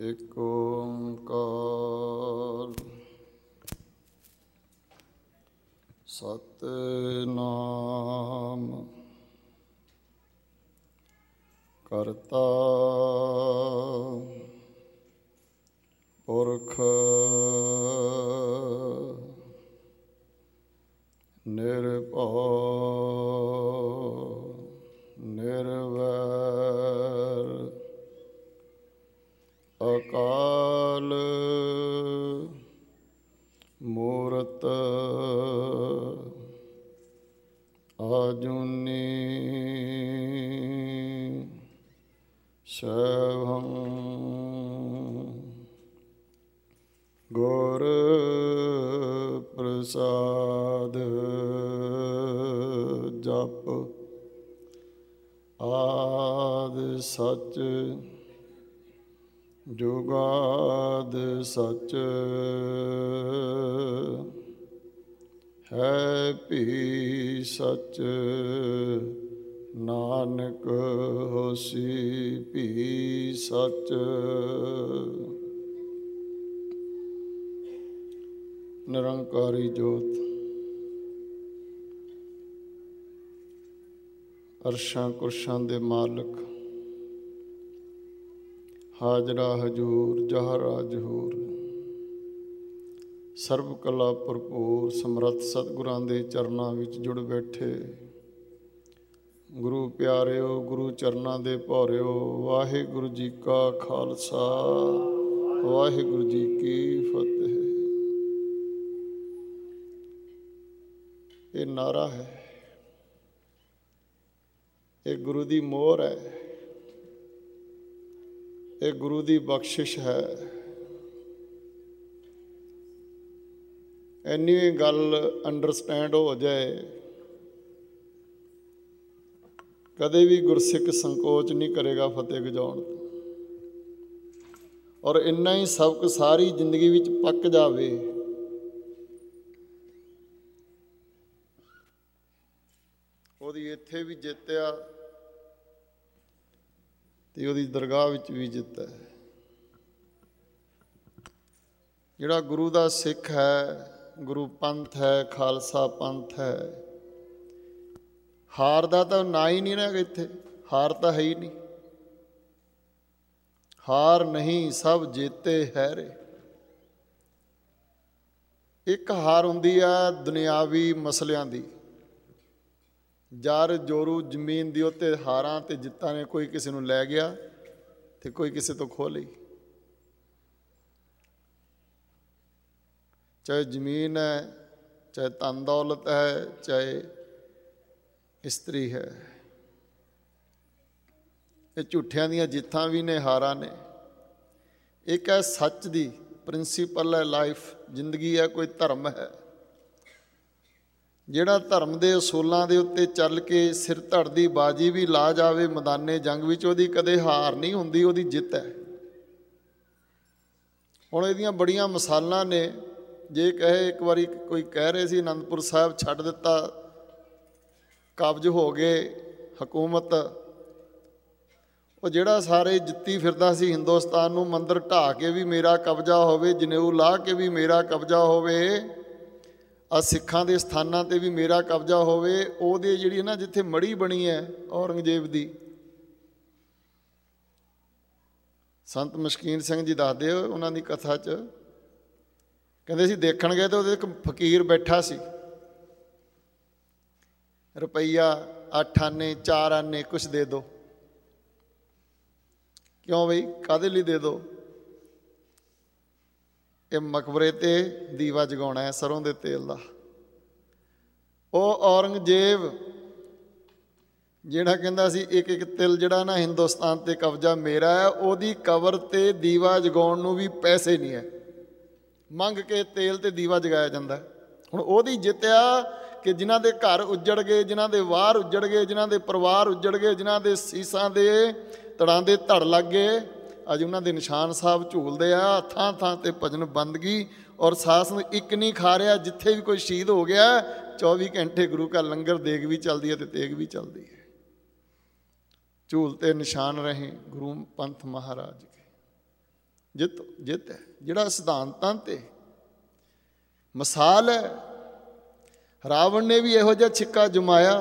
ਇਕ ਓੰਕਾਰ ਸਤਿਨਾਮ ਕਰਤਾ ਪੁਰਖ ਨਿਰਭਉ ਨਿਰਵੈਰ ਅਕਾਲ ਮੂਰਤ ਆਜੂਨੀ ਸੈਭੰ ਗੁਰ ਪ੍ਰਸਾਦ ਜਪ ਆਦਿ ਸਚ ਜੁਗਾਦ ਸਚ ਹੈ ਭੀ ਸਚ ਨਾਨਕ ਹੋਸੀ ਭੀ ਸਚ। ਨਿਰੰਕਾਰੀ ਜੋਤ ਅਰਸ਼ਾਂ ਕੁਰਸ਼ਾਂ ਦੇ ਮਾਲਕ ਹਾਜ਼ਰਾ ਹਜੂਰ ਜਹਰਾ ਜਹੂਰ ਸਰਬ ਕਲਾ ਭਰਪੂਰ ਸਮਰੱਥ ਸਤਿਗੁਰਾਂ ਦੇ ਚਰਨਾਂ ਵਿੱਚ ਜੁੜ ਬੈਠੇ ਗੁਰੂ ਪਿਆਰਿਓ, ਗੁਰੂ ਚਰਨਾਂ ਦੇ ਭੌਰਿਓ, ਵਾਹਿਗੁਰੂ ਜੀ ਕਾ ਖਾਲਸਾ ਵਾਹਿਗੁਰੂ ਜੀ ਕੀ ਫਤਿਹ। ਇਹ ਨਾਰਾ ਹੈ, ਇਹ ਗੁਰੂ ਦੀ ਮੋਹਰ ਹੈ, ਇਹ ਗੁਰੂ ਦੀ ਬਖਸ਼ਿਸ਼ ਹੈ। ਇੰਨੀ ਗੱਲ ਅੰਡਰਸਟੈਂਡ ਹੋ ਜਾਏ, ਕਦੇ ਵੀ ਗੁਰਸਿੱਖ ਸੰਕੋਚ ਨਹੀਂ ਕਰੇਗਾ ਫਤਿਹ ਗਜਾਉਣ ਤੋਂ। ਔਰ ਇੰਨਾ ਹੀ ਸਬਕ ਸਾਰੀ ਜ਼ਿੰਦਗੀ ਵਿੱਚ ਪੱਕ ਜਾਵੇ, ਉਹਦੀ ਇੱਥੇ ਵੀ ਜਿੱਤ ਆ ਤੇ ਉਹਦੀ ਦਰਗਾਹ ਵਿੱਚ ਵੀ ਜਿੱਤ ਹੈ। ਜਿਹੜਾ ਗੁਰੂ ਦਾ ਸਿੱਖ ਹੈ, ਗੁਰੂ ਪੰਥ ਹੈ, ਖਾਲਸਾ ਪੰਥ ਹੈ, ਹਾਰ ਦਾ ਤਾਂ ਨਾ ਹੀ ਨਹੀਂ ਨਾ ਇੱਥੇ, ਹਾਰ ਤਾਂ ਹੈ ਹੀ ਨਹੀਂ। ਹਾਰ ਨਹੀਂ ਸਭ ਜੇਤੇ ਹੈ ਰੇ। ਇੱਕ ਹਾਰ ਹੁੰਦੀ ਆ ਦੁਨਿਆਵੀ ਮਸਲਿਆਂ ਦੀ, ਜਰ ਜੋਰੂ ਜ਼ਮੀਨ ਦੀ ਉੱਤੇ ਹਾਰਾਂ ਤੇ ਜਿੱਤਾਂ ਨੇ ਕੋਈ ਕਿਸੇ ਨੂੰ ਲੈ ਗਿਆ ਤੇ ਕੋਈ ਕਿਸੇ ਤੋਂ ਖੋਹ ਲਈ। ਚਾਹੇ ਜ਼ਮੀਨ ਹੈ, ਚਾਹੇ ਧਨ ਦੌਲਤ ਹੈ, ਚਾਹੇ ਇਸਤਰੀ ਹੈ, ਇਹ ਝੂਠਿਆਂ ਦੀਆਂ ਜਿੱਤਾਂ ਵੀ ਨੇ, ਹਾਰਾਂ ਨੇ। ਇੱਕ ਹੈ ਸੱਚ ਦੀ ਪ੍ਰਿੰਸੀਪਲ ਹੈ, ਲਾਈਫ ਜ਼ਿੰਦਗੀ ਹੈ, ਕੋਈ ਧਰਮ ਹੈ। ਜਿਹੜਾ ਧਰਮ ਦੇ ਅਸੂਲਾਂ ਦੇ ਉੱਤੇ ਚੱਲ ਕੇ ਸਿਰ ਧੜ ਦੀ ਬਾਜੀ ਵੀ ਲਾ ਜਾਵੇ ਮੈਦਾਨੇ ਜੰਗ ਵਿੱਚ, ਉਹਦੀ ਕਦੇ ਹਾਰ ਨਹੀਂ ਹੁੰਦੀ, ਉਹਦੀ ਜਿੱਤ ਹੈ। ਹੁਣ ਇਹਦੀਆਂ ਬੜੀਆਂ ਮਿਸਾਲਾਂ ਨੇ। ਜੇ ਕਹੇ, ਇੱਕ ਵਾਰੀ ਕੋਈ ਕਹਿ ਰਹੇ ਸੀ ਅਨੰਦਪੁਰ ਸਾਹਿਬ ਛੱਡ ਦਿੱਤਾ, ਕਬਜ਼ ਹੋ ਗਏ ਹਕੂਮਤ, ਉਹ ਜਿਹੜਾ ਸਾਰੇ ਜਿੱਤੀ ਫਿਰਦਾ ਸੀ ਹਿੰਦੁਸਤਾਨ ਨੂੰ, ਮੰਦਰ ਢਾਹ ਕੇ ਵੀ ਮੇਰਾ ਕਬਜ਼ਾ ਹੋਵੇ, ਜਨੇਊ ਲਾਹ ਕੇ ਵੀ ਮੇਰਾ ਕਬਜ਼ਾ ਹੋਵੇ, ਆ ਸਿੱਖਾਂ ਦੇ ਸਥਾਨਾਂ 'ਤੇ ਵੀ ਮੇਰਾ ਕਬਜ਼ਾ ਹੋਵੇ, ਉਹਦੇ ਜਿਹੜੀ ਨਾ ਜਿੱਥੇ ਮੜੀ ਬਣੀ ਹੈ ਔਰੰਗਜ਼ੇਬ ਦੀ, ਸੰਤ ਮਸ਼ਕੀਨ ਸਿੰਘ ਜੀ ਦੱਸਦੇ ਉਹਨਾਂ ਦੀ ਕਥਾ 'ਚ, ਕਹਿੰਦੇ ਸੀ ਦੇਖਣ ਗਏ ਤਾਂ ਉਹਦੇ ਇੱਕ ਫਕੀਰ ਬੈਠਾ ਸੀ, ਰੁਪਈਆ 8 ਆਨੇ 4 ਆਨੇ ਕੁਛ ਦੇ ਦਿਓ। ਕਿਉਂ ਬਈ, ਕਾਹਦੇ ਲਈ ਦੇ ਦਿਓ? ਇਹ ਮਕਬਰੇ 'ਤੇ ਦੀਵਾ ਜਗਾਉਣਾ ਹੈ ਸਰੋਂ ਦੇ ਤੇਲ ਦਾ। ਉਹ ਔਰੰਗਜ਼ੇਬ ਜਿਹੜਾ ਕਹਿੰਦਾ ਸੀ ਇੱਕ ਇੱਕ ਤਿਲ ਜਿਹੜਾ ਨਾ ਹਿੰਦੁਸਤਾਨ 'ਤੇ ਕਬਜ਼ਾ ਮੇਰਾ ਹੈ, ਉਹਦੀ ਕਬਰ 'ਤੇ ਦੀਵਾ ਜਗਾਉਣ ਨੂੰ ਵੀ ਪੈਸੇ ਨਹੀਂ ਹੈ, ਮੰਗ ਕੇ ਤੇਲ 'ਤੇ ਦੀਵਾ ਜਗਾਇਆ ਜਾਂਦਾ। ਹੁਣ ਉਹਦੀ ਜਿੱਤਿਆ ਕਿ ਜਿਨ੍ਹਾਂ ਦੇ ਘਰ ਉੱਜੜ ਗਏ, ਜਿਨ੍ਹਾਂ ਦੇ ਵਾਰ ਉੱਜੜ ਗਏ, ਜਿਨ੍ਹਾਂ ਦੇ ਪਰਿਵਾਰ ਉੱਜੜ ਗਏ, ਜਿਨ੍ਹਾਂ ਦੇ ਸੀਸਾਂ ਦੇ ਧੜਾਂ ਦੇ ਧੜ ਲੱਗ ਗਏ, ਅੱਜ ਉਹਨਾਂ ਦੇ ਨਿਸ਼ਾਨ ਸਾਹਿਬ ਝੂਲਦੇ ਆ। ਥਾਂ ਥਾਂ 'ਤੇ ਭਜਨ ਬੰਦਗੀ ਔਰ ਸਾਸਨ ਇੱਕ ਨਹੀਂ ਖਾ ਰਿਹਾ। ਜਿੱਥੇ ਵੀ ਕੋਈ ਸ਼ਹੀਦ ਹੋ ਗਿਆ 24 ਘੰਟੇ ਗੁਰੂ ਕਾ ਲੰਗਰ ਦੇਗ ਵੀ ਚੱਲਦੀ ਹੈ ਅਤੇ ਤੇਗ ਵੀ ਚੱਲਦੀ ਹੈ। ਝੂਲਤੇ ਨਿਸ਼ਾਨ ਰਹੇ ਗੁਰੂ ਪੰਥ ਮਹਾਰਾਜ ਕੇ। ਜਿੱਤ ਹੈ, ਜਿਹੜਾ ਸਿਧਾਂਤਾਂ ਤੇ ਮਿਸਾਲ ਹੈ। ਰਾਵਣ ਨੇ ਵੀ ਇਹੋ ਜਿਹਾ ਛਿੱਕਾ ਜਮਾਇਆ,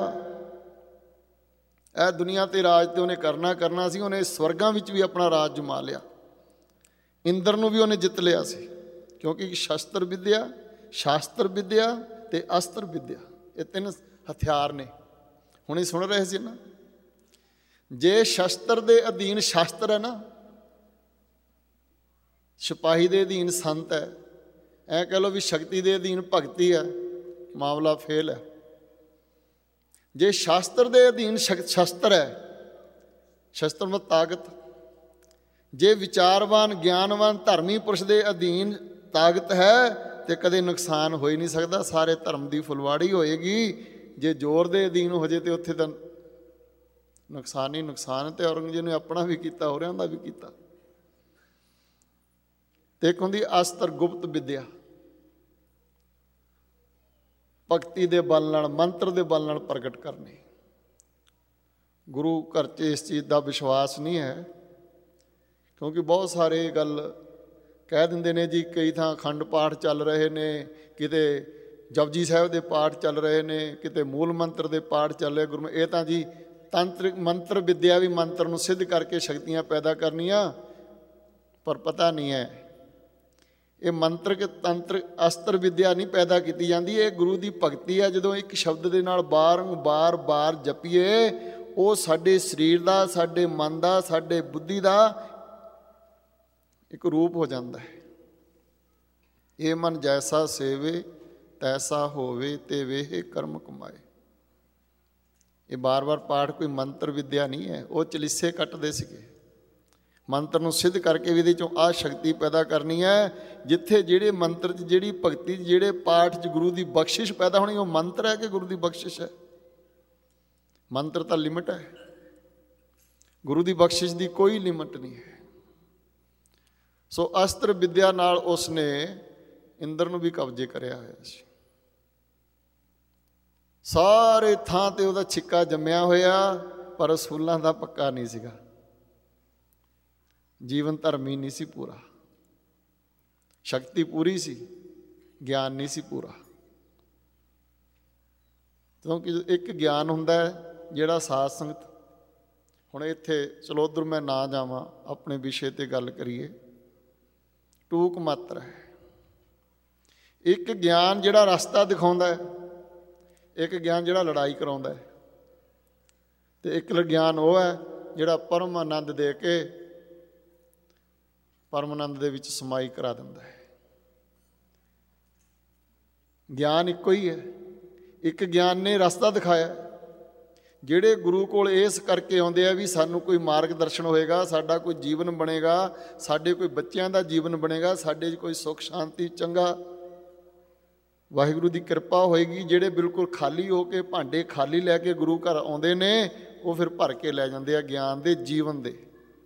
ਇਹ ਦੁਨੀਆ ਤੇ ਰਾਜ ਤੇ ਉਹਨੇ ਕਰਨਾ ਸੀ। ਉਹਨੇ ਸਵਰਗਾਂ ਵਿੱਚ ਵੀ ਆਪਣਾ ਰਾਜ ਜਮਾ ਲਿਆ। ਇੰਦਰ ਨੂੰ ਵੀ ਉਹਨੇ ਜਿੱਤ ਲਿਆ ਸੀ, ਕਿਉਂਕਿ ਸ਼ਾਸਤਰ ਵਿਦਿਆ ਤੇ ਅਸਤਰ ਵਿਦਿਆ, ਇਹ ਤਿੰਨ ਹਥਿਆਰ ਨੇ। ਹੁਣੇ ਸੁਣ ਰਹੇ ਸੀ ਨਾ, ਜੇ ਸ਼ਸਤਰ ਦੇ ਅਧੀਨ ਸ਼ਾਸਤਰ ਹੈ ਨਾ, ਸਿਪਾਹੀ ਦੇ ਅਧੀਨ ਸੰਤ ਹੈ, ਐਂ ਕਹਿ ਲਓ ਵੀ ਸ਼ਕਤੀ ਦੇ ਅਧੀਨ ਭਗਤੀ ਹੈ, ਮਾਮਲਾ ਫੇਲ ਹੈ। ਜੇ ਸ਼ਾਸਤਰ ਦੇ ਅਧੀਨ ਸ਼ਸਤਰ ਹੈ, ਸ਼ਸਤਰ ਮਤ ਤਾਕਤ, ਜੇ ਵਿਚਾਰਵਾਨ ਗਿਆਨਵਾਨ ਧਰਮੀ ਪੁਰਸ਼ ਦੇ ਅਧੀਨ ਤਾਕਤ ਹੈ ਤੇ ਕਦੇ ਨੁਕਸਾਨ ਹੋ ਹੀ ਨਹੀਂ ਸਕਦਾ। ਸਾਰੇ ਧਰਮ ਦੀ ਫੁਲਵਾੜੀ ਹੋਏਗੀ। ਜੇ ਜ਼ੋਰ ਦੇ ਅਧੀਨ ਹੋ ਜੇ ਤੇ ਉੱਥੇ ਤਾਂ ਨੁਕਸਾਨ ਹੀ ਨੁਕਸਾਨ। ਤੇ ਔਰੰਗਜ਼ੇਬ ਨੇ ਆਪਣਾ ਵੀ ਕੀਤਾ, ਹੋਰਿਆਂ ਦਾ ਵੀ ਕੀਤਾ। ਤੇ ਇੱਕ ਹੁੰਦੀ ਅਸਤਰ ਗੁਪਤ ਵਿਦਿਆ, ਭਗਤੀ ਦੇ ਬਲ ਨਾਲ, ਮੰਤਰ ਦੇ ਬਲ ਨਾਲ ਪ੍ਰਗਟ ਕਰਨੀ। ਗੁਰੂ ਘਰ 'ਚ ਇਸ ਚੀਜ਼ ਦਾ ਵਿਸ਼ਵਾਸ ਨਹੀਂ ਹੈ, ਕਿਉਂਕਿ ਬਹੁਤ ਸਾਰੇ ਗੱਲ ਕਹਿ ਦਿੰਦੇ ਨੇ ਜੀ। ਕਈ ਥਾਂ ਅਖੰਡ ਪਾਠ ਚੱਲ ਰਹੇ ਨੇ, ਕਿਤੇ ਜਪਜੀ ਸਾਹਿਬ ਦੇ ਪਾਠ ਚੱਲ ਰਹੇ ਨੇ, ਕਿਤੇ ਮੂਲ ਮੰਤਰ ਦੇ ਪਾਠ ਚੱਲ ਰਹੇ। ਗੁਰੂ ਇਹ ਤਾਂ ਜੀ ਤੰਤਰਿਕ ਮੰਤਰ ਵਿਦਿਆ ਵੀ, ਮੰਤਰ ਨੂੰ ਸਿੱਧ ਕਰਕੇ ਸ਼ਕਤੀਆਂ ਪੈਦਾ ਕਰਨੀਆਂ, ਪਰ ਪਤਾ ਨਹੀਂ ਹੈ ਇਹ ਮੰਤਰਿਕ ਤੰਤਰਿਕ ਅਸਤਰ ਵਿਦਿਆ ਨਹੀਂ ਪੈਦਾ ਕੀਤੀ ਜਾਂਦੀ। ਇਹ ਗੁਰੂ ਦੀ ਭਗਤੀ ਹੈ। ਜਦੋਂ ਇੱਕ ਸ਼ਬਦ ਦੇ ਨਾਲ ਬਾਰ ਜਪੀਏ, ਉਹ ਸਾਡੇ ਸਰੀਰ ਦਾ, ਸਾਡੇ ਮਨ ਦਾ, ਸਾਡੇ ਬੁੱਧੀ ਦਾ ਇੱਕ ਰੂਪ ਹੋ ਜਾਂਦਾ ਹੈ। ਇਹ ਮਨ ਜੈਸਾ ਸੇਵੇ ਤੈਸਾ ਹੋਵੇ, ਤੇ ਵੇਹ ਕਰਮ ਕਮਾਏ। ਇਹ ਬਾਰ ਪਾਠ ਕੋਈ ਮੰਤਰ ਵਿਦਿਆ ਨਹੀਂ ਹੈ। ਉਹ ਚਲੀਸੇ ਕੱਟਦੇ ਸੀਗੇ, ਮੰਤਰ ਨੂੰ ਸਿੱਧ ਕਰਕੇ ਵੀ ਇਹਦੇ 'ਚੋਂ ਆਹ ਸ਼ਕਤੀ ਪੈਦਾ ਕਰਨੀ ਹੈ। ਜਿੱਥੇ ਜਿਹੜੇ ਮੰਤਰ 'ਚ, ਜਿਹੜੀ ਭਗਤੀ 'ਚ, ਜਿਹੜੇ ਪਾਠ 'ਚ ਗੁਰੂ ਦੀ ਬਖਸ਼ਿਸ਼ ਪੈਦਾ ਹੋਣੀ, ਉਹ ਮੰਤਰ ਹੈ ਕਿ ਗੁਰੂ ਦੀ ਬਖਸ਼ਿਸ਼ ਹੈ? ਮੰਤਰ ਤਾਂ ਲਿਮਟ ਹੈ, ਗੁਰੂ ਦੀ ਬਖਸ਼ਿਸ਼ ਦੀ ਕੋਈ ਲਿਮਟ ਨਹੀਂ ਹੈ। ਸੋ ਅਸਤਰ ਵਿਦਿਆ ਨਾਲ ਉਸਨੇ ਇੰਦਰ ਨੂੰ ਵੀ ਕਬਜ਼ੇ ਕਰਿਆ ਹੋਇਆ ਸੀ। ਸਾਰੇ ਥਾਂ ਤੇ ਉਹਦਾ ਛਿੱਕਾ ਜੰਮਿਆ ਹੋਇਆ, ਪਰ ਅਸੂਲਾਂ ਦਾ ਪੱਕਾ ਨਹੀਂ ਸੀਗਾ। ਜੀਵਨ ਧਰਮੀ ਨਹੀਂ ਸੀ ਪੂਰਾ, ਸ਼ਕਤੀ ਪੂਰੀ ਸੀ, ਗਿਆਨ ਨਹੀਂ ਸੀ ਪੂਰਾ। ਕਿਉਂਕਿ ਇੱਕ ਗਿਆਨ ਹੁੰਦਾ ਹੈ ਜਿਹੜਾ ਸਾਧ ਸੰਗਤ, ਹੁਣ ਇੱਥੇ ਚਲੋ ਉੱਧਰ ਮੈਂ ਨਾ ਜਾਵਾਂ, ਆਪਣੇ ਵਿਸ਼ੇ ਤੇ ਗੱਲ ਕਰੀਏ। ਟੂਕ ਮਾਤਰ ਹੈ। ਇੱਕ ਗਿਆਨ ਜਿਹੜਾ ਰਸਤਾ ਦਿਖਾਉਂਦਾ ਹੈ, ਇੱਕ ਗਿਆਨ ਜਿਹੜਾ ਲੜਾਈ ਕਰਾਉਂਦਾ ਹੈ, ਤੇ ਇੱਕ ਗਿਆਨ ਉਹ ਹੈ ਜਿਹੜਾ ਪਰਮ ਆਨੰਦ ਦੇ ਕੇ ਪਰਮ ਆਨੰਦ ਦੇ ਵਿੱਚ ਸਮਾਈ ਕਰਾ ਦਿੰਦਾ ਹੈ। ਗਿਆਨ ਇੱਕੋ ਹੀ ਹੈ। ਇੱਕ ਗਿਆਨ ਨੇ ਰਸਤਾ ਦਿਖਾਇਆ। ਜਿਹੜੇ ਗੁਰੂ ਕੋਲ ਇਸ ਕਰਕੇ ਆਉਂਦੇ ਆ ਵੀ ਸਾਨੂੰ ਕੋਈ ਮਾਰਗ ਦਰਸ਼ਨ ਹੋਏਗਾ, ਸਾਡਾ ਕੋਈ ਜੀਵਨ ਬਣੇਗਾ, ਸਾਡੇ ਕੋਈ ਬੱਚਿਆਂ ਦਾ ਜੀਵਨ ਬਣੇਗਾ, ਸਾਡੇ 'ਚ ਕੋਈ ਸੁੱਖ ਸ਼ਾਂਤੀ ਚੰਗਾ ਵਾਹਿਗੁਰੂ ਦੀ ਕਿਰਪਾ ਹੋਏਗੀ। ਜਿਹੜੇ ਬਿਲਕੁਲ ਖਾਲੀ ਹੋ ਕੇ, ਭਾਂਡੇ ਖਾਲੀ ਲੈ ਕੇ ਗੁਰੂ ਘਰ ਆਉਂਦੇ ਨੇ, ਉਹ ਫਿਰ ਭਰ ਕੇ ਲੈ ਜਾਂਦੇ ਆ ਗਿਆਨ ਦੇ, ਜੀਵਨ ਦੇ।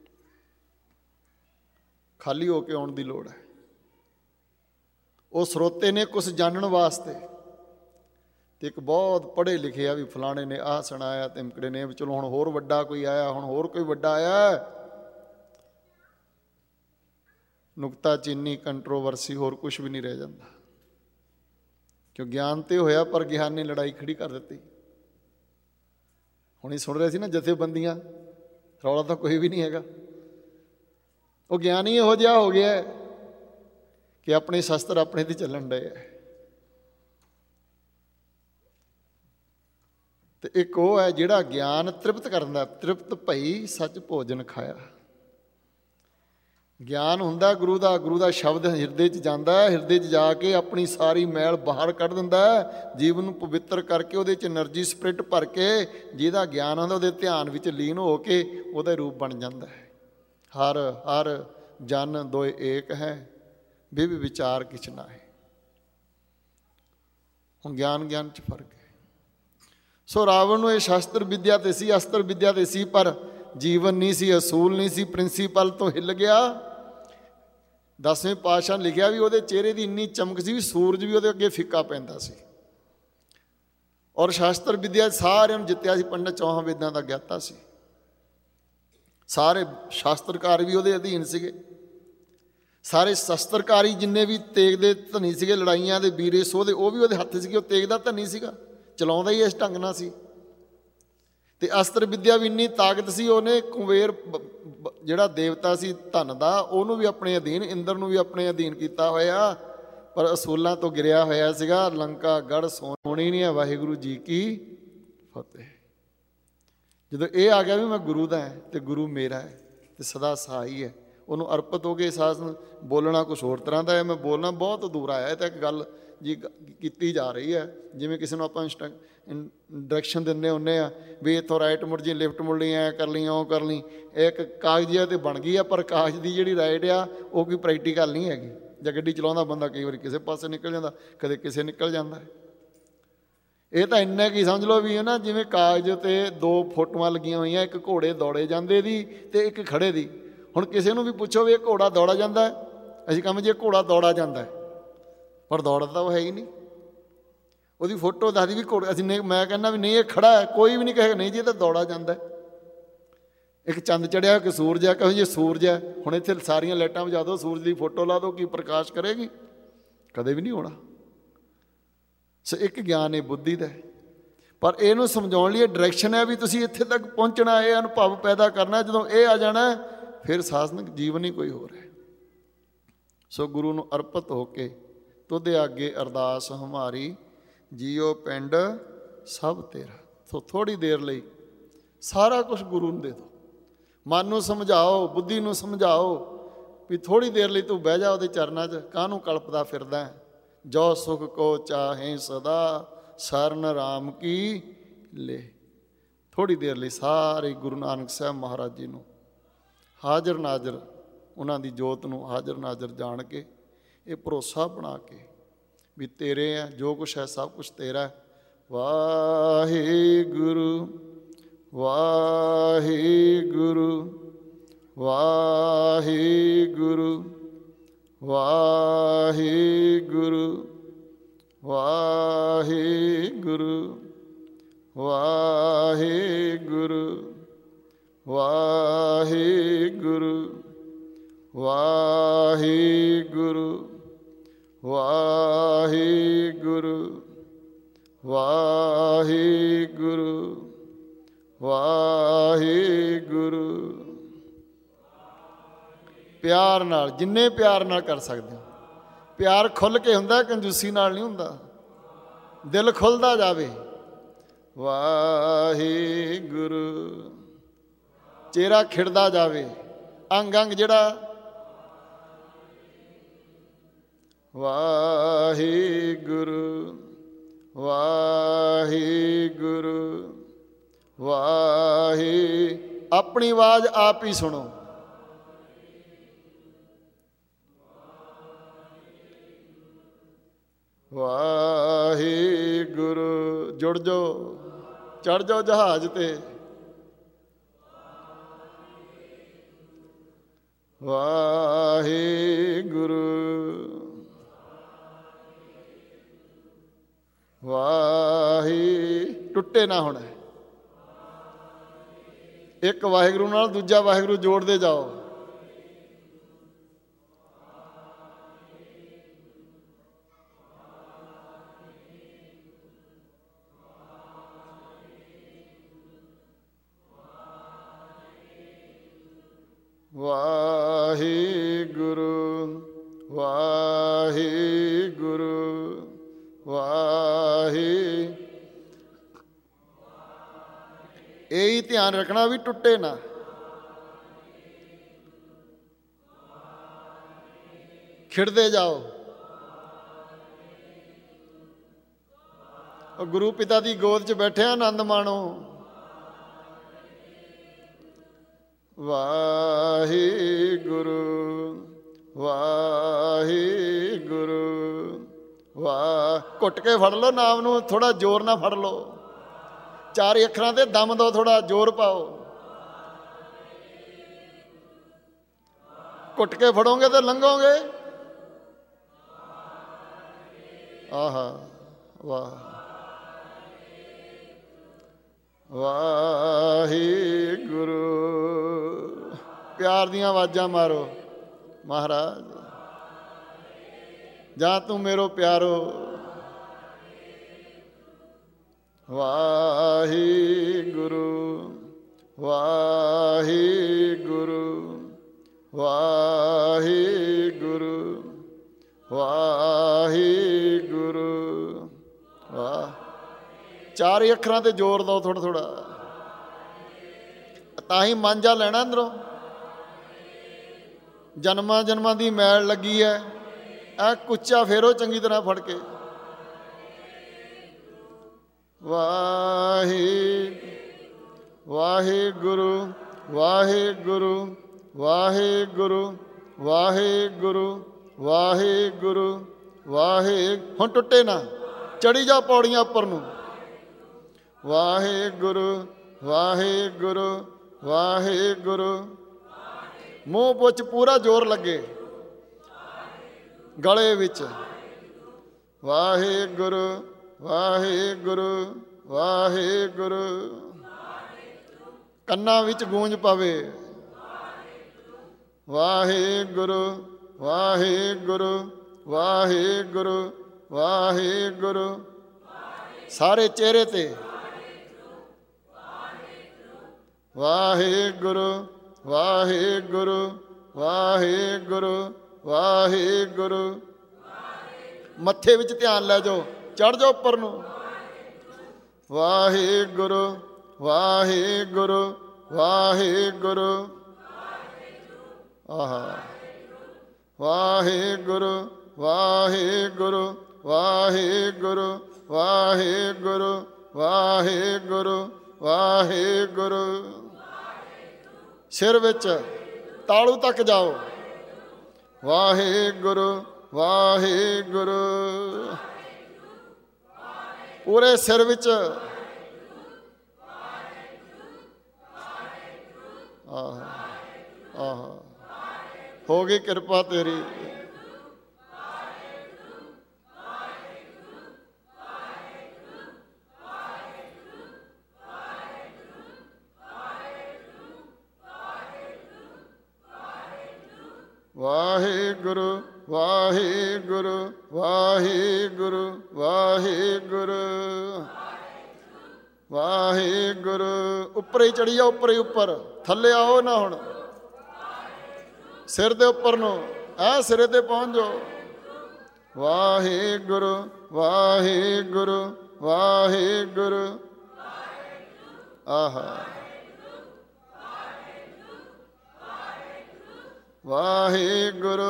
ਖਾਲੀ ਹੋ ਕੇ ਆਉਣ ਦੀ ਲੋੜ ਹੈ। ਉਹ ਸਰੋਤੇ ਨੇ ਕੁਛ ਜਾਣਨ ਵਾਸਤੇ, ਤੇ ਇੱਕ ਬਹੁਤ ਪੜ੍ਹੇ ਲਿਖੇ ਆ ਵੀ ਫਲਾਣੇ ਨੇ ਆਹ ਸੁਣਾਇਆ, ਤਿਮਕੜੇ ਨੇ ਵੀ ਚਲੋ ਹੁਣ ਹੋਰ ਵੱਡਾ ਕੋਈ ਆਇਆ, ਹੁਣ ਹੋਰ ਕੋਈ ਵੱਡਾ ਆਇਆ। ਨੁਕਤਾ ਚੀਨੀ, ਕੰਟਰੋਵਰਸੀ, ਹੋਰ ਕੁਛ ਵੀ ਨਹੀਂ ਰਹਿ ਜਾਂਦਾ। ਕਿਉਂ ਗਿਆਨ ਤੇ ਹੋਇਆ, ਪਰ ਗਿਆਨ ਨੇ ਲੜਾਈ ਖੜੀ ਕਰ ਦਿੱਤੀ। ਹੁਣ ਹੀ ਸੁਣ ਰਹੇ ਸੀ ਨਾ ਜਥੇਬੰਦੀਆਂ, ਰੌਲਾ ਤਾਂ ਕੋਈ ਵੀ ਨਹੀਂ ਹੈਗਾ। ਉਹ ਗਿਆਨ ਹੀ ਇਹੋ ਜਿਹਾ ਹੋ ਗਿਆ ਕਿ ਆਪਣੇ ਸ਼ਸਤਰ ਆਪਣੇ ਤੇ ਚੱਲਣ ਡਏ ਹੈ। ਤੇ ਇੱਕ ਉਹ ਹੈ ਜਿਹੜਾ ਗਿਆਨ ਤ੍ਰਿਪਤ ਕਰਦਾ, ਤ੍ਰਿਪਤ ਭਈ ਸੱਚ ਭੋਜਨ ਖਾਇਆ। ਗਿਆਨ ਹੁੰਦਾ ਗੁਰੂ ਦਾ ਸ਼ਬਦ ਹਿਰਦੇ 'ਚ ਜਾਂਦਾ ਹੈ, ਹਿਰਦੇ 'ਚ ਜਾ ਕੇ ਆਪਣੀ ਸਾਰੀ ਮੈਲ ਬਾਹਰ ਕੱਢ ਦਿੰਦਾ ਹੈ, ਜੀਵਨ ਨੂੰ ਪਵਿੱਤਰ ਕਰਕੇ ਉਹਦੇ 'ਚ એનર્ਜੀ ਸਪਿਰਿਟ ਭਰ ਕੇ, ਜਿਹਦਾ ਗਿਆਨ ਆਉਂਦਾ ਉਹਦੇ ਧਿਆਨ ਵਿੱਚ ਲੀਨ ਹੋ ਕੇ ਉਹਦਾ ਰੂਪ ਬਣ ਜਾਂਦਾ ਹੈ। ਹਰ ਹਰ ਜਨ ਦੋਇ ਏਕ ਹੈ, ਬਿਵ ਵਿਚਾਰ ਕਿਛ ਨਾ ਹੈ। ਹੁਣ ਗਿਆਨ 'ਚ ਫਰਕ ਹੈ। ਸੋ ਰਾਵਣ ਨੂੰ ਇਹ ਸ਼ਾਸਤਰ ਵਿਦਿਆ ਤੇ ਸੀ, ਅਸਤਰ ਵਿਦਿਆ ਤੇ ਸੀ, ਪਰ ਜੀਵਨ ਨਹੀਂ ਸੀ, ਅਸੂਲ ਨਹੀਂ ਸੀ, ਪ੍ਰਿੰਸੀਪਲ ਤੋਂ ਹਿੱਲ ਗਿਆ। 10ਵੇਂ ਪਾਤਸ਼ਾਹ ਨੇ ਲਿਖਿਆ ਵੀ ਉਹਦੇ ਚਿਹਰੇ ਦੀ ਇੰਨੀ ਚਮਕ ਸੀ ਵੀ ਸੂਰਜ ਵੀ ਉਹਦੇ ਅੱਗੇ ਫਿੱਕਾ ਪੈਂਦਾ ਸੀ। ਔਰ ਸ਼ਾਸਤਰ ਵਿਦਿਆ ਸਾਰਿਆਂ ਨੂੰ ਜਿੱਤਿਆ ਸੀ। ਪੰਡਤ ਚੌਹਾਂ ਵੇਦਾਂ ਦਾ ਗਿਆਤਾ ਸੀ। ਸਾਰੇ ਸ਼ਾਸਤਰਕਾਰ ਵੀ ਉਹਦੇ ਅਧੀਨ ਸੀਗੇ। ਸਾਰੇ ਸ਼ਸਤਰਕਾਰੀ ਜਿੰਨੇ ਵੀ ਤੇਗ ਦੇ ਧਨੀ ਸੀਗੇ, ਲੜਾਈਆਂ ਦੇ ਵੀਰੇ ਸੋਧੇ, ਉਹ ਵੀ ਉਹਦੇ ਹੱਥ ਸੀਗੇ। ਉਹ ਤੇਗ ਦਾ ਧਨੀ ਸੀਗਾ, ਚਲਾਉਂਦਾ ਹੀ ਇਸ ਢੰਗ ਨਾਲ ਸੀ। ਅਤੇ ਅਸਤਰ ਵਿੱਦਿਆ ਵੀ ਇੰਨੀ ਤਾਕਤ ਸੀ, ਉਹਨੇ ਕੁਬੇਰ ਜਿਹੜਾ ਦੇਵਤਾ ਸੀ ਧਨ ਦਾ, ਉਹਨੂੰ ਵੀ ਆਪਣੇ ਅਧੀਨ, ਇੰਦਰ ਨੂੰ ਵੀ ਆਪਣੇ ਅਧੀਨ ਕੀਤਾ ਹੋਇਆ, ਪਰ ਅਸੂਲਾਂ ਤੋਂ ਗਿਰਿਆ ਹੋਇਆ ਸੀਗਾ। ਲੰਕਾ ਗੜ੍ਹ ਸੋਹਣੀ ਨਹੀਂ ਹੈ। ਵਾਹਿਗੁਰੂ ਜੀ ਕੀ ਫਤਿਹ। ਜਦੋਂ ਇਹ ਆ ਗਿਆ ਵੀ ਮੈਂ ਗੁਰੂ ਦਾ ਹੈ ਅਤੇ ਗੁਰੂ ਮੇਰਾ ਹੈ ਅਤੇ ਸਦਾ ਸਹਾਈ ਹੈ, ਉਹਨੂੰ ਅਰਪਿਤ ਹੋ ਕੇ ਸਾਸਨ ਬੋਲਣਾ ਕੁਛ ਹੋਰ ਤਰ੍ਹਾਂ ਦਾ ਹੈ। ਮੈਂ ਬੋਲਣਾ ਬਹੁਤ ਦੂਰ ਆਇਆ। ਇਹ ਤਾਂ ਇੱਕ ਗੱਲ ਜੀ ਕੀਤੀ ਜਾ ਰਹੀ ਹੈ, ਜਿਵੇਂ ਕਿਸੇ ਨੂੰ ਆਪਾਂ ਡਾਇਰੈਕਸ਼ਨ ਦਿੰਦੇ ਹੁੰਦੇ ਆ ਵੀ ਇੱਥੋਂ ਰਾਈਟ ਮੁੜ ਜੀ, ਲੈਫਟ ਮੁੜ ਲਈ, ਐਂ ਕਰ ਲਈ, ਉਹ ਕਰ ਲਈ। ਇਹ ਇੱਕ ਕਾਗਜ਼ੀਆ 'ਤੇ ਬਣ ਗਈ ਆ, ਪਰ ਕਾਗਜ਼ ਦੀ ਜਿਹੜੀ ਰਾਈਟ ਆ ਉਹ ਕੋਈ ਪ੍ਰੈਕਟੀਕਲ ਨਹੀਂ ਹੈਗੀ। ਜਾਂ ਗੱਡੀ ਚਲਾਉਂਦਾ ਬੰਦਾ ਕਈ ਵਾਰੀ ਕਿਸੇ ਪਾਸੇ ਨਿਕਲ ਜਾਂਦਾ, ਕਦੇ ਕਿਸੇ ਨਿਕਲ ਜਾਂਦਾ। ਇਹ ਤਾਂ ਇੰਨਾ ਕੀ ਸਮਝ ਲਓ ਵੀ ਹੈ ਨਾ, ਜਿਵੇਂ ਕਾਗਜ਼ 'ਤੇ 2 ਫੋਟੋਆਂ ਲੱਗੀਆਂ ਹੋਈਆਂ, ਇੱਕ ਘੋੜੇ ਦੌੜੇ ਜਾਂਦੇ ਦੀ ਅਤੇ ਇੱਕ ਖੜ੍ਹੇ ਦੀ। ਹੁਣ ਕਿਸੇ ਨੂੰ ਵੀ ਪੁੱਛੋ ਵੀ ਇਹ ਘੋੜਾ ਦੌੜਾ ਜਾਂਦਾ, ਅਸੀਂ ਕਹਾਂਗੇ ਜੇ ਘੋੜਾ ਦੌੜਾ ਜਾਂਦਾ, ਪਰ ਦੌੜਦਾ ਤਾਂ ਉਹ ਹੈ ਹੀ ਨਹੀਂ। ਉਹਦੀ ਫੋਟੋ ਦੱਸਦੀ ਵੀ ਘੋੜੇ, ਅਸੀਂ ਨਹੀਂ, ਮੈਂ ਕਹਿੰਦਾ ਵੀ ਨਹੀਂ ਇਹ ਖੜ੍ਹਾ ਹੈ, ਕੋਈ ਵੀ ਨਹੀਂ ਕਹੇਗਾ ਨਹੀਂ ਜੀ ਇਹ ਤਾਂ ਦੌੜਾ ਜਾਂਦਾ। ਇੱਕ ਚੰਦ ਚੜਿਆ, ਇੱਕ ਸੂਰਜ ਹੈ, ਕਹੋ ਜੇ ਸੂਰਜ ਹੈ। ਹੁਣ ਇੱਥੇ ਸਾਰੀਆਂ ਲਾਈਟਾਂ ਵਜਾ ਦਿਓ, ਸੂਰਜ ਦੀ ਫੋਟੋ ਲਾ ਦਿਓ, ਕੀ ਪ੍ਰਕਾਸ਼ ਕਰੇਗੀ? ਕਦੇ ਵੀ ਨਹੀਂ ਹੋਣਾ। ਸੋ ਇੱਕ ਗਿਆਨ ਇਹ ਬੁੱਧੀ ਦਾ, ਪਰ ਇਹਨੂੰ ਸਮਝਾਉਣ ਲਈ ਇਹ ਡਾਇਰੈਕਸ਼ਨ ਹੈ ਵੀ ਤੁਸੀਂ ਇੱਥੇ ਤੱਕ ਪਹੁੰਚਣਾ, ਇਹ ਅਨੁਭਵ ਪੈਦਾ ਕਰਨਾ। ਜਦੋਂ ਇਹ ਆ ਜਾਣਾ ਫਿਰ ਸਾਸਨਕ ਜੀਵਨ ਹੀ ਕੋਈ ਹੋਰ ਹੈ। ਸੋ ਗੁਰੂ ਨੂੰ ਅਰਪਿਤ ਹੋ ਕੇ ਤੁਧ ਅੱਗੇ ਅਰਦਾਸ ਹਮਾਰੀ, ਜੀਓ ਪਿੰਡ ਸਭ ਤੇਰਾ। ਸੋ ਥੋੜ੍ਹੀ ਦੇਰ ਲਈ ਸਾਰਾ ਕੁਛ ਗੁਰੂ ਨੂੰ ਦੇ ਦਿਓ। ਮਨ ਨੂੰ ਸਮਝਾਓ, ਬੁੱਧੀ ਨੂੰ ਸਮਝਾਓ ਵੀ ਥੋੜ੍ਹੀ ਦੇਰ ਲਈ ਤੂੰ ਬਹਿ ਜਾ ਉਹਦੇ ਚਰਨਾਂ 'ਚ, ਕਾਹਨੂੰ ਕਲਪਦਾ ਫਿਰਦਾ। ਜੋ ਸੁਖ ਕੋ ਚਾਹੇ ਸਦਾ, ਸਰਨ ਰਾਮ ਕੀ ਲੈ। ਥੋੜ੍ਹੀ ਦੇਰ ਲਈ ਸਾਰੇ ਗੁਰੂ ਨਾਨਕ ਸਾਹਿਬ ਮਹਾਰਾਜ ਜੀ ਨੂੰ ਹਾਜ਼ਰ ਨਾਜ਼ਰ, ਉਹਨਾਂ ਦੀ ਜੋਤ ਨੂੰ ਹਾਜ਼ਰ ਨਾਜ਼ਰ ਜਾਣ ਕੇ, ਇਹ ਭਰੋਸਾ ਬਣਾ ਕੇ ਵੀ ਤੇਰੇ ਹੈ, ਜੋ ਕੁਛ ਹੈ ਸਭ ਕੁਛ ਤੇਰਾ। ਵਾਹਿਗੁਰੂ ਵਾਹਿਗੁਰੂ ਵਾਹਿਗੁਰੂ ਵਾਹਿਗੁਰੂ ਵਾਹਿਗੁਰੂ ਵਾਹਿਗੁਰੂ ਵਾਹਿਗੁਰੂ ਵਾਹਿਗੁਰੂ ਵਾਹਿਗੁਰੂ ਵਾਹਿਗੁਰੂ ਵਾਹਿਗੁਰੂ। ਪਿਆਰ ਨਾਲ, ਜਿੰਨੇ ਪਿਆਰ ਨਾਲ ਕਰ ਸਕਦੇ ਹੋ। ਪਿਆਰ ਖੁੱਲ੍ਹ ਕੇ ਹੁੰਦਾ, ਕੰਜੂਸੀ ਨਾਲ ਨਹੀਂ ਹੁੰਦਾ। ਦਿਲ ਖੁੱਲ੍ਹਦਾ ਜਾਵੇ। ਵਾਹਿਗੁਰੂ। ਚਿਹਰਾ ਖਿੜਦਾ ਜਾਵੇ, ਅੰਗ ਅੰਗ ਜਿਹੜਾ। ਵਾਹਿਗੁਰੂ ਵਾਹਿਗੁਰੂ ਵਾਹਿ। ਆਪਣੀ ਆਵਾਜ਼ ਆਪ ਹੀ ਸੁਣੋ। ਵਾਹਿਗੁਰੂ। ਜੁੜ ਜਾਓ, ਚੜ੍ਹ ਜਾਓ ਜਹਾਜ਼ 'ਤੇ। ਵਾਹਿਗੁਰੂ ਵਾਹਿ। ਟੁੱਟੇ ਨਾ ਹੁਣ। ਇੱਕ ਵਾਹਿਗੁਰੂ ਨਾਲ ਦੂਜਾ ਵਾਹਿਗੁਰੂ ਜੋੜਦੇ ਜਾਓ। ਵਾਹਿਗੁਰੂ ਵਾਹਿਗੁਰੂ ਵਾਹਿ। ਇਹੀ ਧਿਆਨ ਰੱਖਣਾ ਵੀ ਟੁੱਟੇ ਨਾ। ਖਿੜਦੇ ਜਾਓ। ਗੁਰੂ ਪਿਤਾ ਦੀ ਗੋਦ 'ਚ ਬੈਠੇ ਆਨੰਦ ਮਾਣੋ। ਵਾਹਿਗੁਰੂ ਵਾਹਿਗੁਰੂ ਵਾਹ। ਘੁੱਟ ਕੇ ਫੜ ਲਓ ਨਾਮ ਨੂੰ, ਥੋੜ੍ਹਾ ਜ਼ੋਰ ਨਾਲ ਫੜ ਲਓ। 4 ਅੱਖਰਾਂ 'ਤੇ ਦਮ ਦਿਓ, ਥੋੜ੍ਹਾ ਜ਼ੋਰ ਪਾਓ। ਘੁੱਟ ਕੇ ਫੜੋਗੇ ਤਾਂ ਲੰਘੋਗੇ। ਆਹਾ ਵਾਹ। ਵਾਹਿਗੁਰੂ। ਪਿਆਰ ਦੀਆਂ ਆਵਾਜ਼ਾਂ ਮਾਰੋ। ਮਹਾਰਾਜ ਜਾਂ ਤੂੰ ਮੇਰੋ ਪਿਆਰੋ। ਵਾਹਿਗੁਰੂ ਵਾਹਿਗੁਰੂ ਵਾਹਿਗੁਰੂ ਵਾਹਿਗੁਰੂ ਵਾਹ। ਚਾਰ ਹੀ ਅੱਖਰਾਂ ਤੇ ਜ਼ੋਰ ਦਿਓ ਥੋੜ੍ਹਾ ਥੋੜ੍ਹਾ, ਤਾਂ ਹੀ ਮਨ ਜਾ ਲੈਣਾ ਅੰਦਰੋਂ। ਜਨਮਾਂ ਜਨਮਾਂ ਦੀ ਮੈਲ ਲੱਗੀ ਹੈ, ਇਹ ਕੁੱਚਾ ਫੇਰੋ ਚੰਗੀ ਤਰ੍ਹਾਂ ਫੜ ਕੇ। ਵਾਹਿਗੁਰੂ ਵਾਹਿਗੁਰੂ ਵਾਹਿਗੁਰੂ ਵਾਹਿਗੁਰੂ ਵਾਹਿਗੁਰੂ ਵਾਹਿ। ਹੁਣ ਟੁੱਟੇ ਨਾ, ਚੜੀ ਜਾ ਪੌੜੀਆਂ ਉੱਪਰ ਨੂੰ। ਵਾਹਿਗੁਰੂ ਵਾਹਿਗੁਰੂ ਵਾਹਿਗੁਰੂ। ਮੂੰਹ ਪੁੱਛ ਪੂਰਾ ਜ਼ੋਰ ਲੱਗੇ ਗਲੇ ਵਿੱਚ। ਵਾਹਿਗੁਰੂ ਵਾਹਿਗੁਰੂ ਵਾਹਿਗੁਰੂ। ਕੰਨਾਂ ਵਿੱਚ ਗੂੰਜ ਪਵੇ। ਵਾਹਿਗੁਰੂ ਵਾਹਿਗੁਰੂ ਵਾਹਿਗੁਰੂ ਵਾਹਿਗੁਰੂ। ਸਾਰੇ ਚਿਹਰੇ ਤੇ। ਵਾਹਿਗੁਰੂ ਵਾਹਿਗੁਰੂ ਵਾਹਿਗੁਰੂ ਵਾਹਿਗੁਰੂ। ਮੱਥੇ ਵਿੱਚ ਧਿਆਨ ਲੈ ਜਾਓ, ਚੜ੍ਹ ਜਾਓ ਉੱਪਰ ਨੂੰ। ਵਾਹਿਗੁਰੂ ਵਾਹਿਗੁਰੂ ਵਾਹਿਗੁਰੂ। ਆਹਾ। ਵਾਹਿਗੁਰੂ ਵਾਹਿਗੁਰੂ ਵਾਹਿਗੁਰੂ ਵਾਹਿਗੁਰੂ ਵਾਹਿਗੁਰੂ ਵਾਹਿਗੁਰੂ। ਸਿਰ ਵਿੱਚ ਤਾਲੂ ਤੱਕ ਜਾਓ। ਵਾਹਿਗੁਰੂ ਵਾਹਿਗੁਰੂ। ਪੂਰੇ ਸਿਰ ਵਿੱਚ। ਆਹ ਆਹ ਹੋ ਗਈ ਕਿਰਪਾ ਤੇਰੀ। ਵਾਹਿਗੁਰੂ ਵਾਹਿਗੁਰੂ ਵਾਹਿਗੁਰੂ ਵਾਹਿਗੁਰੂ ਵਾਹਿਗੁਰੂ। ਉੱਪਰ ਹੀ ਚੜੀ ਜਾਓ, ਉੱਪਰ ਹੀ ਉੱਪਰ, ਥੱਲੇ ਆਓ ਨਾ। ਹੁਣ ਸਿਰ ਦੇ ਉੱਪਰ ਨੂੰ, ਐ ਸਿਰੇ ਤੇ ਪਹੁੰਚ ਜਾਓ। ਵਾਹਿਗੁਰੂ ਵਾਹਿਗੁਰੂ ਵਾਹਿਗੁਰੂ। ਆਹਾ। ਵਾਹਿਗੁਰੂ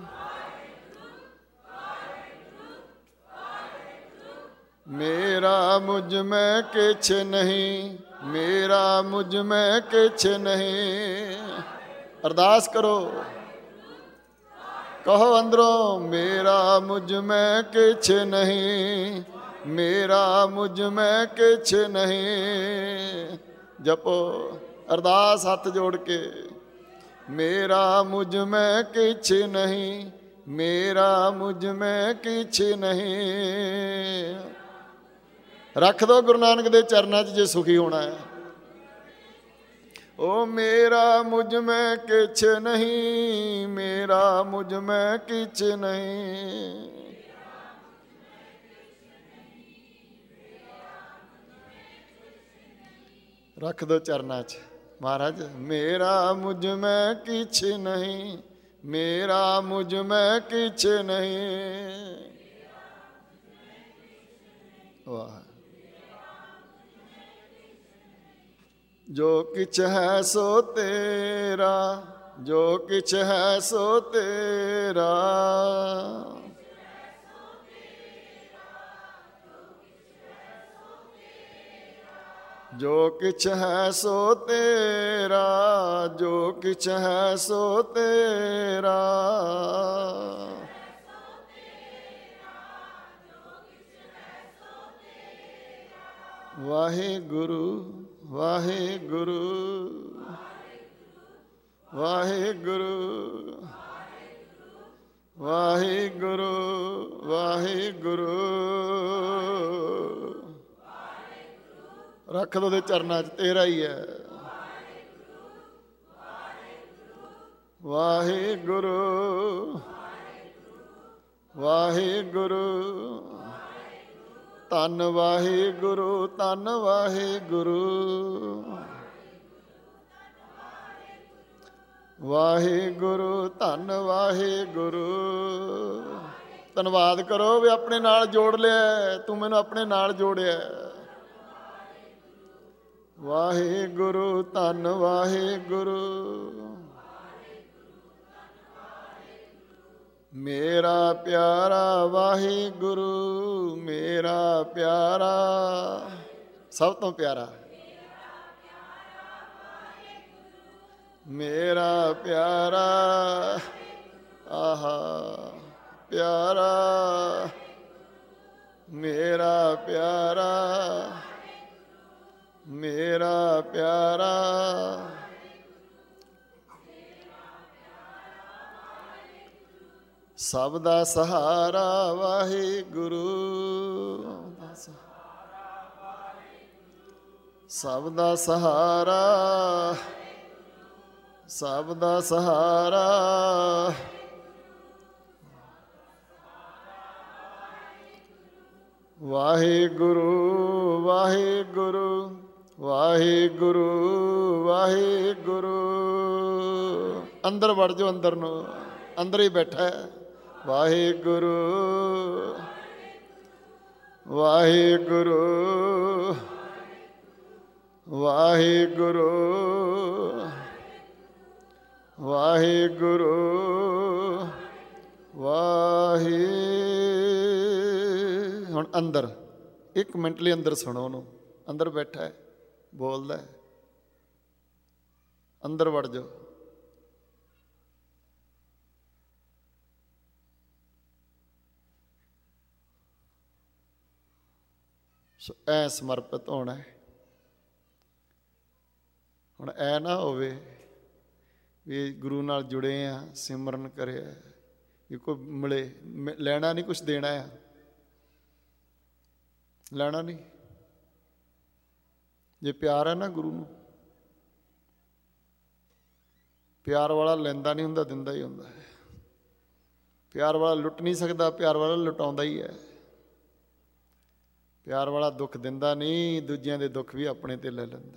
ਮੇਰਾ ਮੁਝ ਮੈਂ ਕਿਛ ਨਹੀਂ, ਮੇਰਾ ਮੁਝ ਮੈਂ ਕਿਛ ਨਹੀਂ। ਅਰਦਾਸ ਕਰੋ, ਕਹੋ ਅੰਦਰੋਂ, ਮੇਰਾ ਮੁਝ ਮੈਂ ਕਿਛ ਨਹੀਂ, ਮੇਰਾ ਮੁਝ ਮੈਂ ਕਿਛ ਨਹੀਂ। ਜਪੋ ਅਰਦਾਸ ਹੱਥ ਜੋੜ ਕੇ। ਮੇਰਾ ਮੁਝ ਮੈਂ ਕਿਛ ਨਹੀਂ, ਮੇਰਾ ਮੁਝ ਮੈਂ ਕਿਛ ਨਹੀਂ। ਰੱਖ ਦੋ ਗੁਰੂ ਨਾਨਕ ਦੇ ਚਰਨਾਂ 'ਚ ਜੇ ਸੁਖੀ ਹੋਣਾ ਹੈ। ਓ ਮੇਰਾ ਮੁਝ ਮੈਂ ਕਿਛ ਨਹੀਂ, ਮੇਰਾ ਮੁਝ ਮੈਂ ਕਿਛ ਨਹੀਂ। ਰੱਖ ਦੋ ਚਰਨਾਂ 'ਚ। ਮਹਾਰਾਜ ਮੇਰਾ ਮੁਝ ਮੈਂ ਕਿਛ ਨਹੀਂ, ਮੇਰਾ ਮੁਝ ਮੈਂ ਕਿਛ ਨਹੀਂ। ਵਾਹ। ਜੋ ਕਿਛ ਹੈ ਸੋ ਤੇਰਾ, ਜੋ ਕਿਛ ਹੈ ਸੋ ਤੇਰਾ। ਜੋ ਕਿਛ ਹੈ ਸੋ ਤੇਰਾ, ਜੋ ਕਿਛ ਹੈ ਸੋ ਤੇਰਾ। ਵਾਹਿਗੁਰੂ ਵਾਹਿਗੁਰੂ ਵਾਹਿਗੁਰੂ ਵਾਹਿਗੁਰੂ ਵਾਹਿਗੁਰੂ। ਰੱਖ ਦੋ ਦੇ ਚਰਨਾਂ 'ਚ, ਤੇਰਾ ਹੀ ਹੈ। ਵਾਹਿਗੁਰੂ ਵਾਹਿਗੁਰੂ। ਧੰਨ ਵਾਹਿਗੁਰੂ, ਧੰਨ ਵਾਹਿਗੁਰੂ, ਵਾਹਿਗੁਰੂ, ਧੰਨ ਵਾਹਿਗੁਰੂ। ਧੰਨਵਾਦ ਕਰੋ ਵੀ ਆਪਣੇ ਨਾਲ ਜੋੜ ਲਿਆ, ਤੂੰ ਮੈਨੂੰ ਆਪਣੇ ਨਾਲ ਜੋੜਿਆ। ਵਾਹਿਗੁਰੂ, ਧੰਨ ਵਾਹਿਗੁਰੂ। ਮੇਰਾ ਪਿਆਰਾ ਵਾਹਿਗੁਰੂ, ਮੇਰਾ ਪਿਆਰਾ, ਸਭ ਤੋਂ ਪਿਆਰਾ, ਮੇਰਾ ਪਿਆਰਾ, ਆਹਾ ਪਿਆਰਾ, ਮੇਰਾ ਪਿਆਰਾ, ਮੇਰਾ ਪਿਆਰਾ। ਸਭ ਦਾ ਸਹਾਰਾ ਵਾਹਿਗੁਰੂ, ਸਭ ਦਾ ਸਹਾਰਾ, ਸਭ ਦਾ ਸਹਾਰਾ। ਵਾਹਿਗੁਰੂ, ਵਾਹਿਗੁਰੂ, ਵਾਹਿਗੁਰੂ, ਵਾਹਿਗੁਰੂ। ਅੰਦਰ ਵੜ ਜਾਓ, ਅੰਦਰ ਨੂੰ, ਅੰਦਰ ਹੀ ਬੈਠਾ ਹੈ। ਵਾਹਿਗੁਰੂ, ਵਾਹਿਗੁਰੂ, ਵਾਹਿਗੁਰੂ, ਵਾਹਿਗੁਰੂ, ਵਾਹਿ। ਹੁਣ ਅੰਦਰ 1 ਮਿੰਟ ਲਈ ਅੰਦਰ ਸੁਣੋ ਉਹਨੂੰ, ਅੰਦਰ ਬੈਠਾ ਹੈ, ਬੋਲਦਾ ਹੈ, ਅੰਦਰ ਵੜ ਜਾਓ। ਸੋ ਐ ਸਮਰਪਿਤ ਹੋਣਾ ਹੈ। ਹੁਣ ਐ ਨਾ ਹੋਵੇ ਵੀ ਗੁਰੂ ਨਾਲ ਜੁੜੇ ਆ, ਸਿਮਰਨ ਕਰਿਆ, ਵੀ ਕੋਈ ਮਿਲੇ, ਲੈਣਾ ਨਹੀਂ, ਕੁਛ ਦੇਣਾ ਆ, ਲੈਣਾ ਨਹੀਂ। ਜੇ ਪਿਆਰ ਹੈ ਨਾ ਗੁਰੂ ਨੂੰ, ਪਿਆਰ ਵਾਲਾ ਲੈਂਦਾ ਨਹੀਂ ਹੁੰਦਾ, ਦਿੰਦਾ ਹੀ ਹੁੰਦਾ ਹੈ। ਪਿਆਰ ਵਾਲਾ ਲੁੱਟ ਨਹੀਂ ਸਕਦਾ, ਪਿਆਰ ਵਾਲਾ ਲੁਟਾਉਂਦਾ ਹੀ ਹੈ। ਪਿਆਰ ਵਾਲਾ ਦੁੱਖ ਦਿੰਦਾ ਨਹੀਂ, ਦੂਜਿਆਂ ਦੇ ਦੁੱਖ ਵੀ ਆਪਣੇ ਤੇ ਲੈ ਲੈਂਦਾ।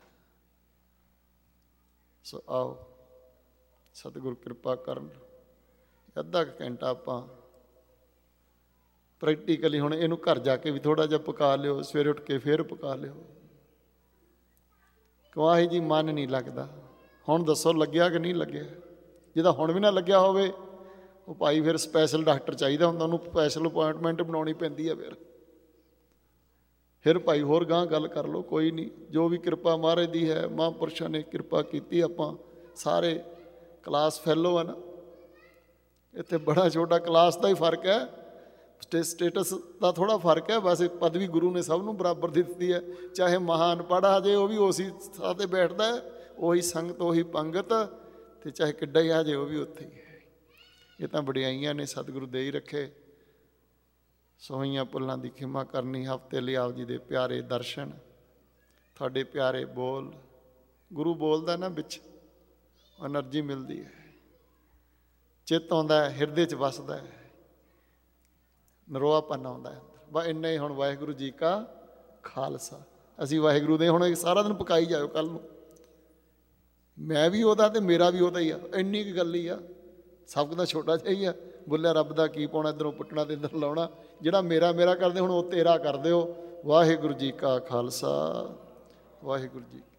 ਸੋ ਆਓ, ਸਤਿਗੁਰ ਕਿਰਪਾ ਕਰਨ। ਅੱਧਾ ਕੁ ਘੰਟਾ ਆਪਾਂ ਪ੍ਰੈਕਟੀਕਲੀ, ਹੁਣ ਇਹਨੂੰ ਘਰ ਜਾ ਕੇ ਵੀ ਥੋੜ੍ਹਾ ਜਿਹਾ ਪਕਾ ਲਿਓ, ਸਵੇਰੇ ਉੱਠ ਕੇ ਫੇਰ ਪਕਾ ਲਿਓ। ਕਿਉਂ ਆਹੀ ਜੀ ਮਨ ਨਹੀਂ ਲੱਗਦਾ। ਹੁਣ ਦੱਸੋ ਲੱਗਿਆ ਕਿ ਨਹੀਂ ਲੱਗਿਆ? ਜਿਹਦਾ ਹੁਣ ਵੀ ਨਾ ਲੱਗਿਆ ਹੋਵੇ, ਉਹ ਭਾਈ ਫਿਰ ਸਪੈਸ਼ਲ ਡਾਕਟਰ ਚਾਹੀਦਾ ਹੁੰਦਾ, ਉਹਨੂੰ ਸਪੈਸ਼ਲ ਅਪੁਆਇੰਟਮੈਂਟ ਬਣਾਉਣੀ ਪੈਂਦੀ ਹੈ। ਫਿਰ ਭਾਈ ਹੋਰ ਗਾਂਹ ਗੱਲ ਕਰ ਲਓ, ਕੋਈ ਨਹੀਂ। ਜੋ ਵੀ ਕਿਰਪਾ ਮਹਾਰਾਜ ਦੀ ਹੈ, ਮਹਾਂਪੁਰਸ਼ਾਂ ਨੇ ਕਿਰਪਾ ਕੀਤੀ। ਆਪਾਂ ਸਾਰੇ ਕਲਾਸ ਫੈਲੋ ਆ ਨਾ, ਇੱਥੇ ਬੜਾ ਛੋਟਾ ਕਲਾਸ ਦਾ ਹੀ ਫਰਕ ਹੈ, ਸਟੇਟਸ ਦਾ ਥੋੜ੍ਹਾ ਫਰਕ ਹੈ। ਵੈਸੇ ਪਦਵੀ ਗੁਰੂ ਨੇ ਸਭ ਨੂੰ ਬਰਾਬਰ ਦਿੱਤੀ ਹੈ। ਚਾਹੇ ਮਹਾਨ ਪੜ੍ਹਾ ਜੇ, ਉਹ ਵੀ ਉਸੇ ਥਾਂ 'ਤੇ ਬੈਠਦਾ, ਉਹੀ ਸੰਗਤ, ਉਹੀ ਪੰਗਤ, ਅਤੇ ਚਾਹੇ ਕਿੱਡਾ ਹੀ ਆ ਜੇ, ਉਹ ਵੀ ਉੱਥੇ ਹੀ ਹੈ। ਇਹ ਤਾਂ ਵਡਿਆਈਆਂ ਨੇ, ਸਤਿਗੁਰੂ ਦੇ ਹੀ ਰੱਖੇ। ਸੋਈਆਂ ਭੁੱਲਾਂ ਦੀ ਖਿਮਾ ਕਰਨੀ। ਹਫ਼ਤੇ ਲਈ ਆਪ ਜੀ ਦੇ ਪਿਆਰੇ ਦਰਸ਼ਨ, ਤੁਹਾਡੇ ਪਿਆਰੇ ਬੋਲ, ਗੁਰੂ ਬੋਲਦਾ ਨਾ ਵਿੱਚ, ਐਨਰਜੀ ਮਿਲਦੀ ਹੈ, ਚਿੱਤ ਆਉਂਦਾ ਹੈ, ਹਿਰਦੇ 'ਚ ਵੱਸਦਾ ਹੈ, ਨਰੋਆਪਨ ਆਉਂਦਾ ਹੈ। ਬਸ ਇੰਨਾ ਹੀ। ਹੁਣ ਵਾਹਿਗੁਰੂ ਜੀ ਕਾ ਖਾਲਸਾ। ਅਸੀਂ ਵਾਹਿਗੁਰੂ ਦੇ ਹੁਣ ਸਾਰਾ ਦਿਨ ਪਕਾਈ ਜਾਓ। ਕੱਲ੍ਹ ਨੂੰ ਮੈਂ ਵੀ ਉਹਦਾ ਅਤੇ ਮੇਰਾ ਵੀ ਉਹਦਾ ਹੀ ਆ। ਇੰਨੀ ਕੁ ਗੱਲ ਹੀ ਆ, ਸਭ ਦਾ ਛੋਟਾ ਜਿਹਾ ਹੀ ਆ। ਬੋਲਿਆ ਰੱਬ ਦਾ ਕੀ ਪਾਉਣਾ, ਇੱਧਰੋਂ ਪੁੱਟਣਾ ਅਤੇ ਇੱਧਰ ਲਾਉਣਾ। ਜਿਹੜਾ ਮੇਰਾ ਮੇਰਾ ਕਰਦੇ, ਹੁਣ ਉਹ ਤੇਰਾ ਕਰ ਦਿਓ। ਵਾਹਿਗੁਰੂ ਜੀ ਕਾ ਖਾਲਸਾ, ਵਾਹਿਗੁਰੂ ਜੀ।